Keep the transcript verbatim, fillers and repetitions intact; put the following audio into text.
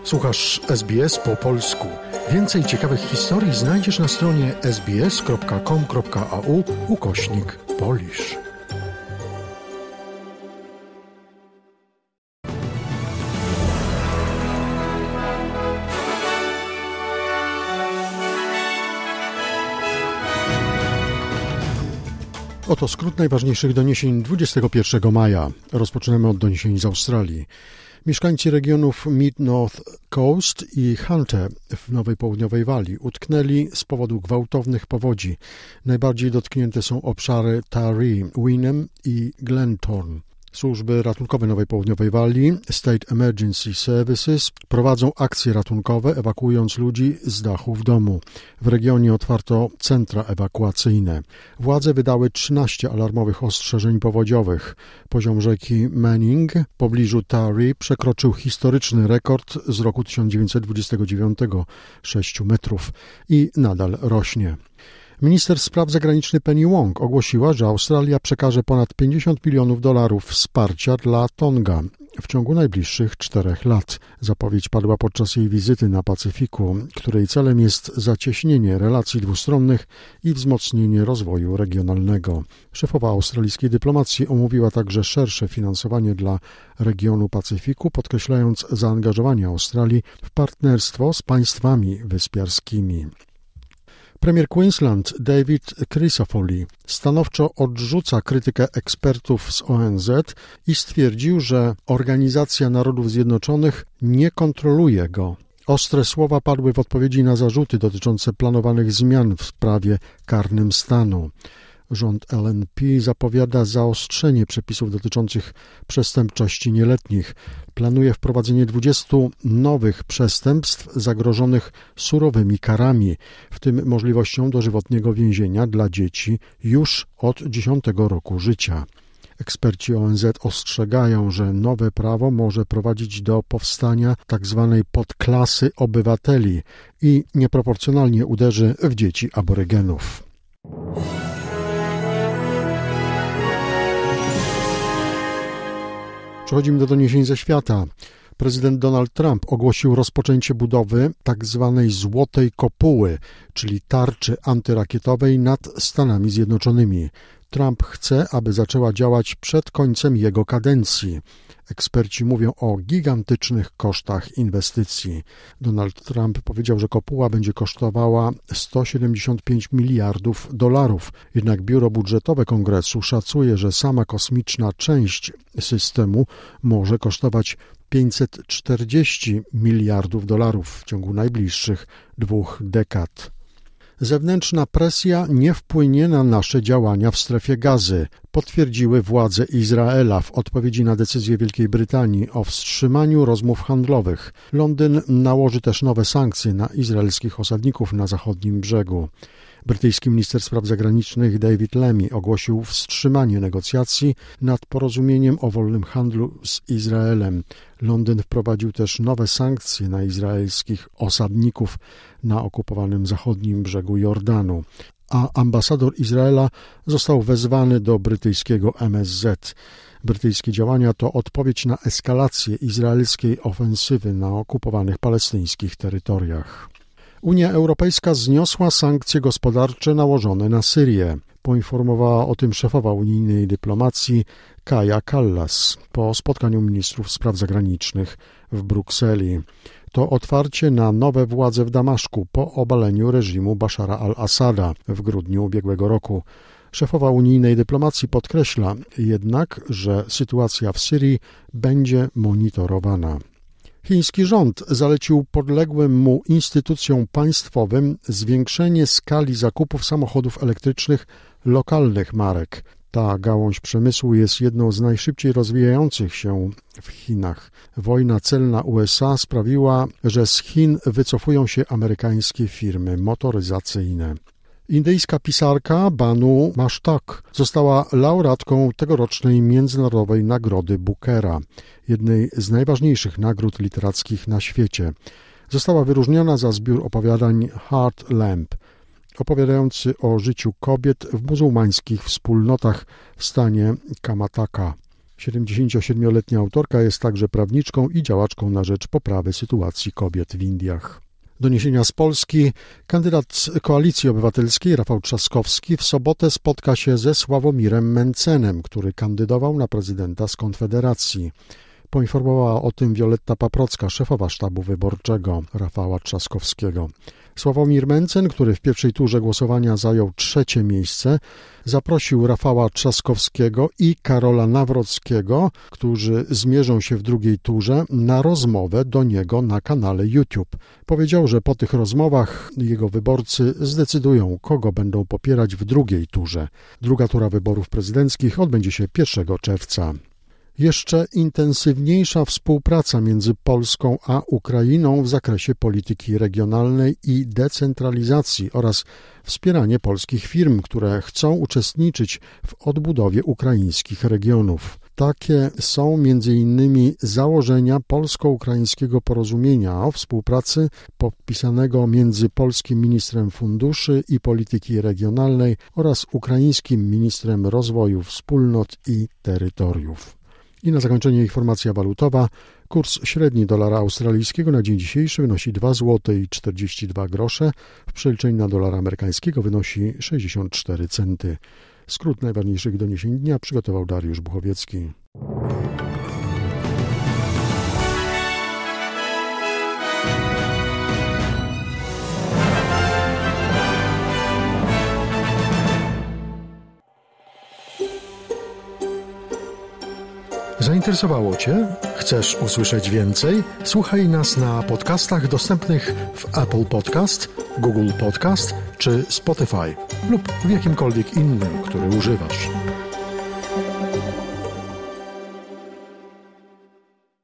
Słuchasz S B S po polsku. Więcej ciekawych historii znajdziesz na stronie sbs.com.au ukośnik Polish. Oto skrót najważniejszych doniesień dwudziestego pierwszego maja. Rozpoczynamy od doniesień z Australii. Mieszkańcy regionów Mid-North Coast i Hunter w Nowej Południowej Walii utknęli z powodu gwałtownych powodzi. Najbardziej dotknięte są obszary Taree, Wynnum i Glentorn. Służby ratunkowe Nowej Południowej Walii, State Emergency Services, prowadzą akcje ratunkowe, ewakuując ludzi z dachów domu. W regionie otwarto centra ewakuacyjne. Władze wydały trzynaście alarmowych ostrzeżeń powodziowych. Poziom rzeki Manning w pobliżu Taree przekroczył historyczny rekord z roku tysiąc dziewięćset dwudziestego dziewiątego, sześć metrów, i nadal rośnie. Minister spraw zagranicznych Penny Wong ogłosiła, że Australia przekaże ponad pięćdziesiąt milionów dolarów wsparcia dla Tonga w ciągu najbliższych czterech lat. Zapowiedź padła podczas jej wizyty na Pacyfiku, której celem jest zacieśnienie relacji dwustronnych i wzmocnienie rozwoju regionalnego. Szefowa australijskiej dyplomacji omówiła także szersze finansowanie dla regionu Pacyfiku, podkreślając zaangażowanie Australii w partnerstwo z państwami wyspiarskimi. Premier Queensland David Crisafulli stanowczo odrzuca krytykę ekspertów z O N Z i stwierdził, że Organizacja Narodów Zjednoczonych nie kontroluje go. Ostre słowa padły w odpowiedzi na zarzuty dotyczące planowanych zmian w prawie karnym stanu. Rząd L N P zapowiada zaostrzenie przepisów dotyczących przestępczości nieletnich. Planuje wprowadzenie dwudziestu nowych przestępstw zagrożonych surowymi karami, w tym możliwością dożywotniego więzienia dla dzieci już od dziesiątego roku życia. Eksperci O N Z ostrzegają, że nowe prawo może prowadzić do powstania tzw. podklasy obywateli i nieproporcjonalnie uderzy w dzieci aborygenów. Przechodzimy do doniesień ze świata. Prezydent Donald Trump ogłosił rozpoczęcie budowy tzw. złotej kopuły, czyli tarczy antyrakietowej nad Stanami Zjednoczonymi. Trump chce, aby zaczęła działać przed końcem jego kadencji. Eksperci mówią o gigantycznych kosztach inwestycji. Donald Trump powiedział, że kopuła będzie kosztowała sto siedemdziesiąt pięć miliardów dolarów. Jednak biuro budżetowe Kongresu szacuje, że sama kosmiczna część systemu może kosztować pięćset czterdzieści miliardów dolarów w ciągu najbliższych dwóch dekad. Zewnętrzna presja nie wpłynie na nasze działania w strefie Gazy, potwierdziły władze Izraela w odpowiedzi na decyzję Wielkiej Brytanii o wstrzymaniu rozmów handlowych. Londyn nałoży też nowe sankcje na izraelskich osadników na zachodnim brzegu. Brytyjski minister spraw zagranicznych David Lammy ogłosił wstrzymanie negocjacji nad porozumieniem o wolnym handlu z Izraelem. Londyn wprowadził też nowe sankcje na izraelskich osadników na okupowanym zachodnim brzegu Jordanu, a ambasador Izraela został wezwany do brytyjskiego M S Z. Brytyjskie działania to odpowiedź na eskalację izraelskiej ofensywy na okupowanych palestyńskich terytoriach. Unia Europejska zniosła sankcje gospodarcze nałożone na Syrię. Poinformowała o tym szefowa unijnej dyplomacji Kaja Kallas po spotkaniu ministrów spraw zagranicznych w Brukseli. To otwarcie na nowe władze w Damaszku po obaleniu reżimu Bashara al-Assada w grudniu ubiegłego roku. Szefowa unijnej dyplomacji podkreśla jednak, że sytuacja w Syrii będzie monitorowana. Chiński rząd zalecił podległym mu instytucjom państwowym zwiększenie skali zakupów samochodów elektrycznych lokalnych marek. Ta gałąź przemysłu jest jedną z najszybciej rozwijających się w Chinach. Wojna celna U S A sprawiła, że z Chin wycofują się amerykańskie firmy motoryzacyjne. Indyjska pisarka Banu Mashtak została laureatką tegorocznej Międzynarodowej Nagrody Bookera, jednej z najważniejszych nagród literackich na świecie. Została wyróżniona za zbiór opowiadań Heart Lamp, opowiadający o życiu kobiet w muzułmańskich wspólnotach w stanie Karnataka. siedemdziesięciosiedmioletnia autorka jest także prawniczką i działaczką na rzecz poprawy sytuacji kobiet w Indiach. Doniesienia z Polski. Kandydat Koalicji Obywatelskiej Rafał Trzaskowski w sobotę spotka się ze Sławomirem Mencenem, który kandydował na prezydenta z Konfederacji. Poinformowała o tym Wioletta Paprocka, szefowa sztabu wyborczego Rafała Trzaskowskiego. Sławomir Mencen, który w pierwszej turze głosowania zajął trzecie miejsce, zaprosił Rafała Trzaskowskiego i Karola Nawrockiego, którzy zmierzą się w drugiej turze, na rozmowę do niego na kanale YouTube. Powiedział, że po tych rozmowach jego wyborcy zdecydują, kogo będą popierać w drugiej turze. Druga tura wyborów prezydenckich odbędzie się pierwszego czerwca. Jeszcze intensywniejsza współpraca między Polską a Ukrainą w zakresie polityki regionalnej i decentralizacji oraz wspieranie polskich firm, które chcą uczestniczyć w odbudowie ukraińskich regionów. Takie są między innymi założenia polsko-ukraińskiego porozumienia o współpracy podpisanego między polskim ministrem funduszy i polityki regionalnej oraz ukraińskim ministrem rozwoju wspólnot i terytoriów. I na zakończenie informacja walutowa. Kurs średni dolara australijskiego na dzień dzisiejszy wynosi dwa złote czterdzieści dwa grosze, w przeliczeniu na dolara amerykańskiego wynosi sześćdziesiąt cztery centy. Skrót najważniejszych doniesień dnia przygotował Dariusz Buchowiecki. Zainteresowało Cię? Chcesz usłyszeć więcej? Słuchaj nas na podcastach dostępnych w Apple Podcast, Google Podcast czy Spotify lub w jakimkolwiek innym, który używasz.